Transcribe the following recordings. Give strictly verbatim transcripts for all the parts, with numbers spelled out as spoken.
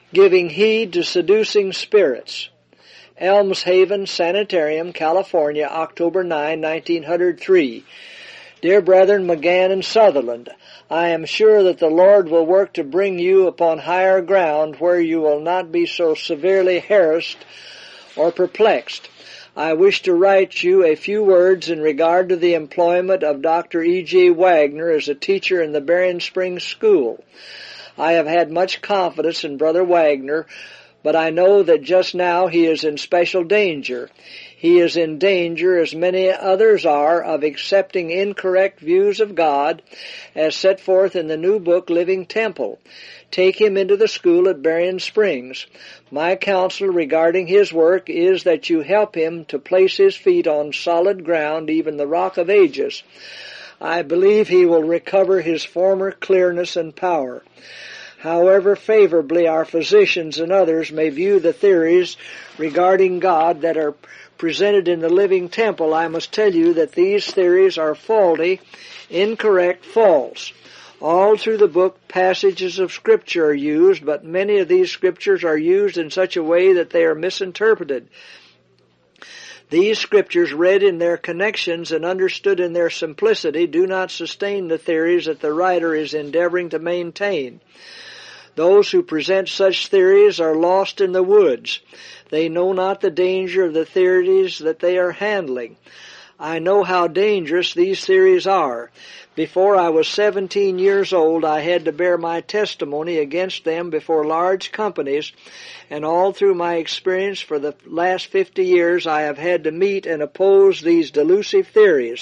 Giving Heed to Seducing Spirits. Elms Haven Sanitarium, California, October ninth, nineteen oh three. Dear Brethren McGann and Sutherland, I am sure that the Lord will work to bring you upon higher ground where you will not be so severely harassed or perplexed. I wish to write you a few words in regard to the employment of Doctor E J Wagner as a teacher in the Berrien Springs School. I have had much confidence in Brother Wagner, but I know that just now he is in special danger. He is in danger, as many others are, of accepting incorrect views of God as set forth in the new book, Living Temple. Take him into the school at Berrien Springs. My counsel regarding his work is that you help him to place his feet on solid ground, even the Rock of Ages. I believe he will recover his former clearness and power. However favorably our physicians and others may view the theories regarding God that are presented in the Living Temple, I must tell you that these theories are faulty, incorrect, false. All through the book, passages of Scripture are used, but many of these Scriptures are used in such a way that they are misinterpreted. These Scriptures, read in their connections and understood in their simplicity, do not sustain the theories that the writer is endeavoring to maintain. Those who present such theories are lost in the woods. They know not the danger of the theories that they are handling. I know how dangerous these theories are. Before I was seventeen years old, I had to bear my testimony against them before large companies, and all through my experience for the last fifty years, I have had to meet and oppose these delusive theories.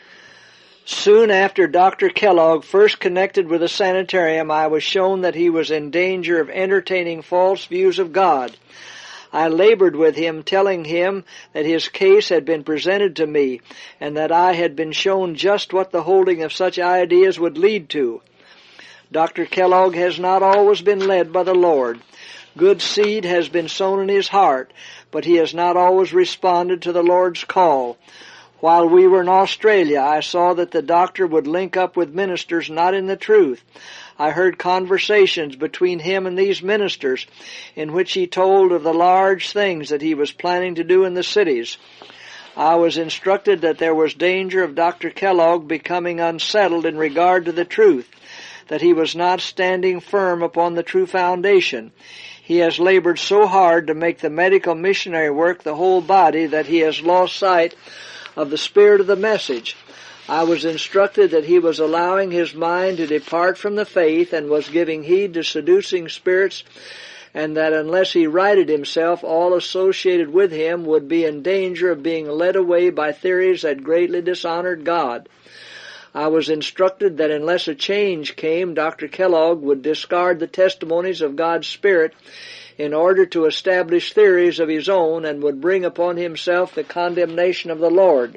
Soon after Doctor Kellogg first connected with the sanitarium, I was shown that he was in danger of entertaining false views of God. I labored with him, telling him that his case had been presented to me, and that I had been shown just what the holding of such ideas would lead to. Doctor Kellogg has not always been led by the Lord. Good seed has been sown in his heart, but he has not always responded to the Lord's call. While we were in Australia, I saw that the doctor would link up with ministers not in the truth. I heard conversations between him and these ministers in which he told of the large things that he was planning to do in the cities. I was instructed that there was danger of Doctor Kellogg becoming unsettled in regard to the truth, that he was not standing firm upon the true foundation. He has labored so hard to make the medical missionary work the whole body that he has lost sight of the spirit of the message. I was instructed that he was allowing his mind to depart from the faith and was giving heed to seducing spirits, and that unless he righted himself, all associated with him would be in danger of being led away by theories that greatly dishonored God. I was instructed that unless a change came, Doctor Kellogg would discard the testimonies of God's Spirit in order to establish theories of his own, and would bring upon himself the condemnation of the Lord.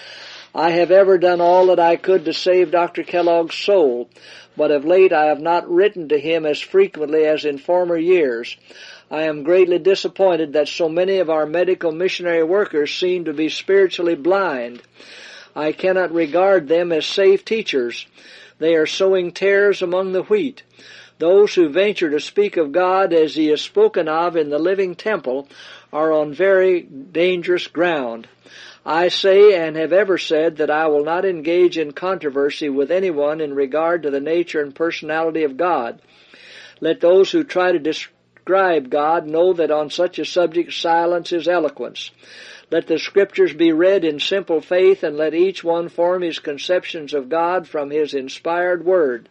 I have ever done all that I could to save Doctor Kellogg's soul, but of late I have not written to him as frequently as in former years. I am greatly disappointed that so many of our medical missionary workers seem to be spiritually blind. I cannot regard them as safe teachers. They are sowing tares among the wheat. Those who venture to speak of God as he is spoken of in the Living Temple are on very dangerous ground. I say and have ever said that I will not engage in controversy with anyone in regard to the nature and personality of God. Let those who try to describe God know that on such a subject silence is eloquence. Let the Scriptures be read in simple faith, and let each one form his conceptions of God from his inspired Word.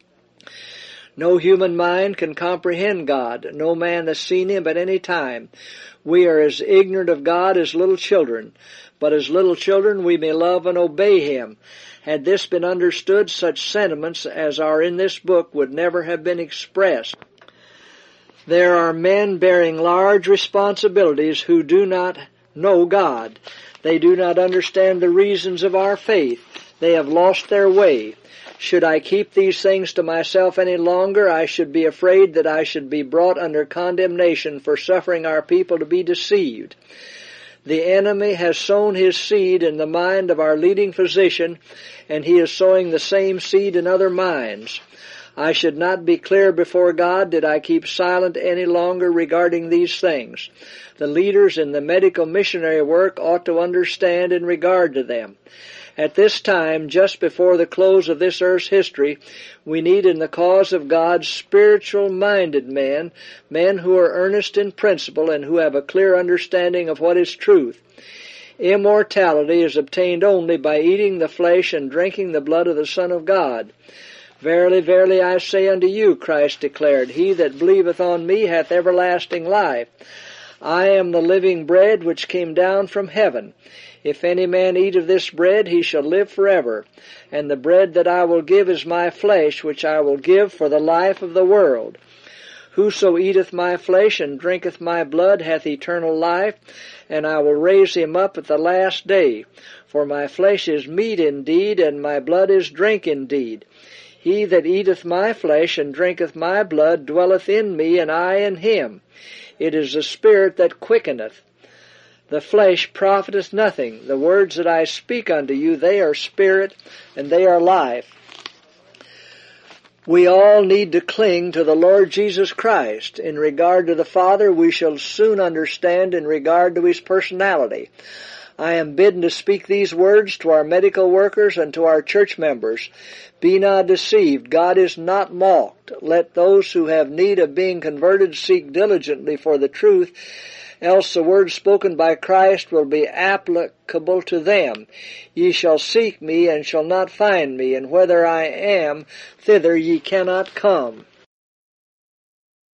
No human mind can comprehend God. No man has seen him at any time. We are as ignorant of God as little children. But as little children we may love and obey him. Had this been understood, such sentiments as are in this book would never have been expressed. There are men bearing large responsibilities who do not know God. They do not understand the reasons of our faith. They have lost their way. Should I keep these things to myself any longer, I should be afraid that I should be brought under condemnation for suffering our people to be deceived. The enemy has sown his seed in the mind of our leading physician, and he is sowing the same seed in other minds. I should not be clear before God did I keep silent any longer regarding these things. The leaders in the medical missionary work ought to understand in regard to them. At this time, just before the close of this earth's history, we need in the cause of God spiritual-minded men, men who are earnest in principle and who have a clear understanding of what is truth. Immortality is obtained only by eating the flesh and drinking the blood of the Son of God. Verily, verily, I say unto you, Christ declared, he that believeth on me hath everlasting life. I am the living bread which came down from heaven. If any man eat of this bread, he shall live forever. And the bread that I will give is my flesh, which I will give for the life of the world. Whoso eateth my flesh and drinketh my blood hath eternal life, and I will raise him up at the last day. For my flesh is meat indeed, and my blood is drink indeed. He that eateth my flesh and drinketh my blood dwelleth in me, and I in him. It is the Spirit that quickeneth. The flesh profiteth nothing. The words that I speak unto you, they are spirit, and they are life. We all need to cling to the Lord Jesus Christ. In regard to the Father, we shall soon understand in regard to His personality. I am bidden to speak these words to our medical workers and to our church members. Be not deceived. God is not mocked. Let those who have need of being converted seek diligently for the truth, else the word spoken by Christ will be applicable to them. Ye shall seek me and shall not find me, and whither I am, thither ye cannot come.